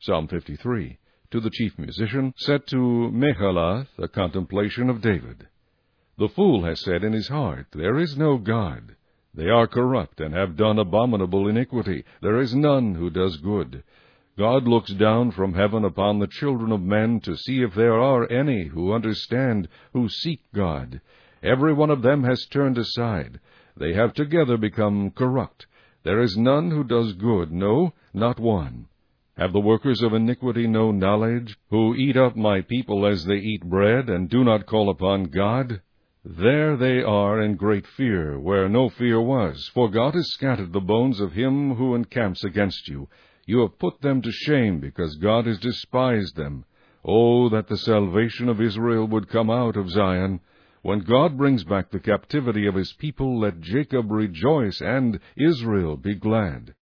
Psalm 53. To the chief musician, set to Mahalath, a contemplation of David. The fool has said in his heart, There is no God. They are corrupt, and have done abominable iniquity. There is none who does good. God looks down from heaven upon the children of men to see if there are any who understand, who seek God. Every one of them has turned aside. They have together become corrupt. There is none who does good, no, not one. Have the workers of iniquity no knowledge, who eat up my people as they eat bread, and do not call upon God? There they are in great fear, where no fear was, for God has scattered the bones of him who encamps against you. You have put them to shame, because God has despised them. Oh, that the salvation of Israel would come out of Zion! When God brings back the captivity of his people, let Jacob rejoice, and Israel be glad.